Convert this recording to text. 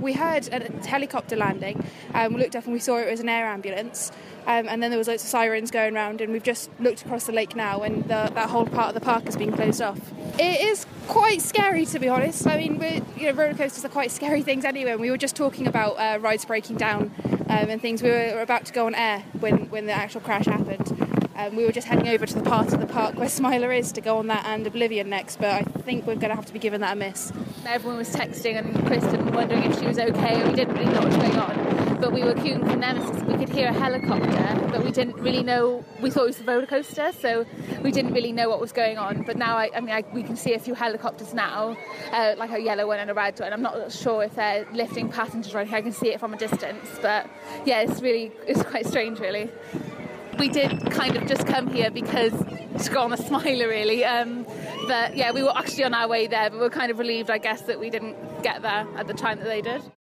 we heard a helicopter landing. We looked up and we saw it was an air ambulance. And then there was loads of sirens going around, and we've just looked across the lake now, and that whole part of the park has been closed off. It is quite scary, to be honest. I mean, roller coasters are quite scary things anyway. And we were just talking about rides breaking down and things. We were about to go on air when the actual crash happened. We were just heading over to the part of the park where Smiler is to go on that and Oblivion next, but I think we're going to have to be given that a miss. Everyone was texting and Kristen wondering if she was okay, and we didn't really know what was going on. But we were queuing for Nemesis, and we could hear a helicopter, but we didn't really know. We thought it was a roller coaster, so we didn't really know what was going on. But now, we can see a few helicopters now, like a yellow one and a red one. I'm not sure if they're lifting passengers or anything. I can see it from a distance, but yeah, it's quite strange, really. We did kind of just come here because to go on a Smiler, really. But yeah, we were actually on our way there, but we were kind of relieved, I guess, that we didn't get there at the time that they did.